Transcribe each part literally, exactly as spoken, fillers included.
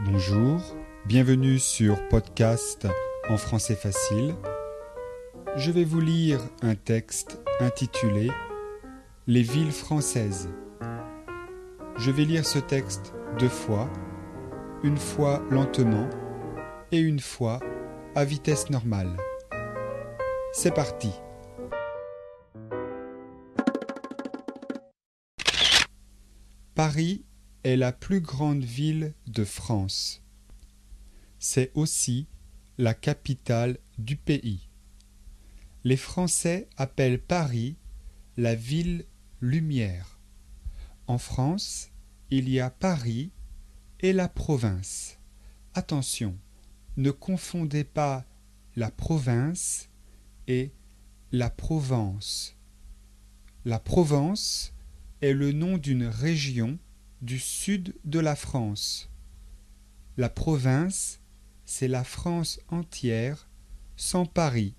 Bonjour, bienvenue sur Podcast en français facile. Je vais vous lire un texte intitulé « Les villes françaises ». Je vais lire ce texte deux fois, une fois lentement et une fois à vitesse normale. C'est parti. Paris est la plus grande ville de France. C'est aussi la capitale du pays. Les Français appellent Paris la ville lumière. En France, il y a Paris et la province. Attention, ne confondez pas la province et la Provence. La Provence est le nom d'une région du sud de la France. La province, c'est la France entière, sans Paris.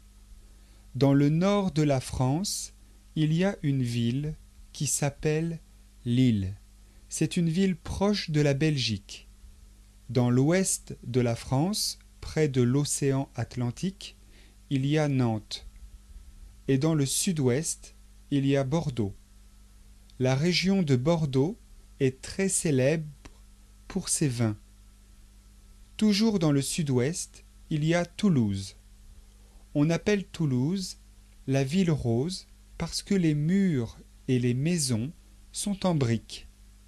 Dans le nord de la France, il y a une ville qui s'appelle Lille. C'est une ville proche de la Belgique. Dans l'ouest de la France, près de l'océan Atlantique, il y a Nantes. Et dans le sud-ouest, il y a Bordeaux. La région de Bordeaux est très célèbre pour ses vins. Toujours dans le sud-ouest, il y a Toulouse. On appelle Toulouse la ville rose parce que les murs et les maisons sont en briques.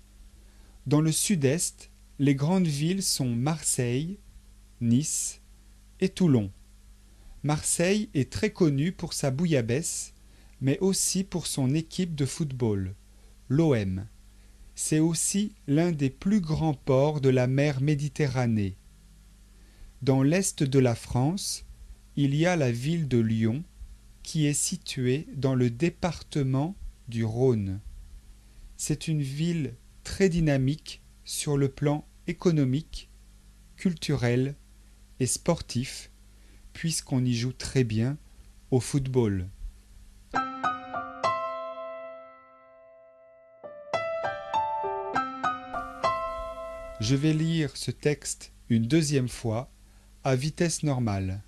Dans le sud-est, les grandes villes sont Marseille, Nice et Toulon. Marseille est très connue pour sa bouillabaisse, mais aussi pour son équipe de football, l'O M. C'est aussi l'un des plus grands ports de la mer Méditerranée. Dans l'est de la France, il y a la ville de Lyon, qui est située dans le département du Rhône. C'est une ville très dynamique sur le plan économique, culturel et sportif, puisqu'on y joue très bien au football. Je vais lire ce texte une deuxième fois à vitesse normale.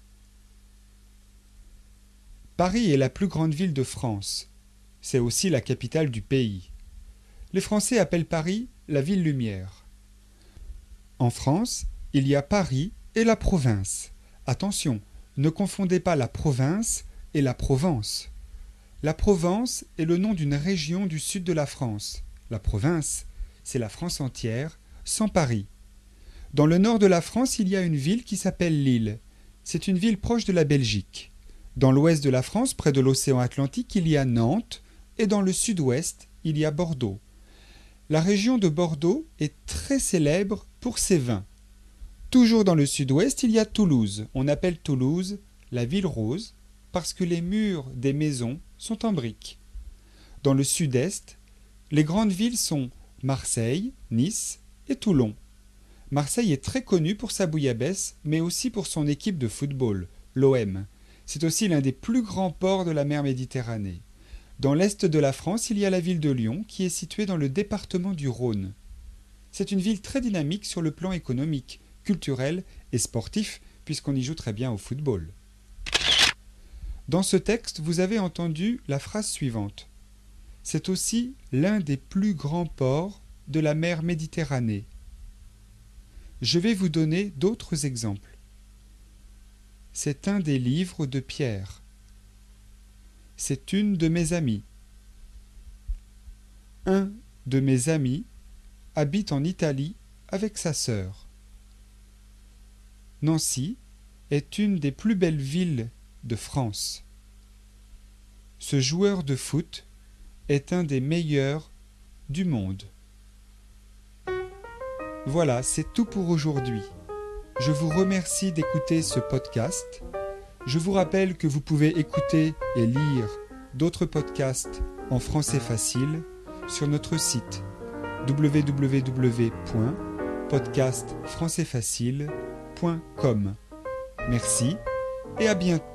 Paris est la plus grande ville de France. C'est aussi la capitale du pays. Les Français appellent Paris la ville lumière. En France, il y a Paris et la province. Attention, ne confondez pas la province et la Provence. La Provence est le nom d'une région du sud de la France. La province, c'est la France entière, sans Paris. Dans le nord de la France, il y a une ville qui s'appelle Lille. C'est une ville proche de la Belgique. Dans l'ouest de la France, près de l'océan Atlantique, il y a Nantes et dans le sud-ouest, il y a Bordeaux. La région de Bordeaux est très célèbre pour ses vins. Toujours dans le sud-ouest, il y a Toulouse. On appelle Toulouse la ville rose parce que les murs des maisons sont en briques. Dans le sud-est, les grandes villes sont Marseille, Nice et Toulon. Marseille est très connue pour sa bouillabaisse, mais aussi pour son équipe de football, l'O M. C'est aussi l'un des plus grands ports de la mer Méditerranée. Dans l'est de la France, il y a la ville de Lyon, qui est située dans le département du Rhône. C'est une ville très dynamique sur le plan économique, culturel et sportif, puisqu'on y joue très bien au football. Dans ce texte, vous avez entendu la phrase suivante. C'est aussi l'un des plus grands ports de la mer Méditerranée. Je vais vous donner d'autres exemples. C'est un des livres de Pierre. C'est une de mes amies. Un de mes amis habite en Italie avec sa sœur. Nancy est une des plus belles villes de France. Ce joueur de foot est un des meilleurs du monde. Voilà, c'est tout pour aujourd'hui. Je vous remercie d'écouter ce podcast. Je vous rappelle que vous pouvez écouter et lire d'autres podcasts en français facile sur notre site w w w point podcast français facile point com. Merci et à bientôt.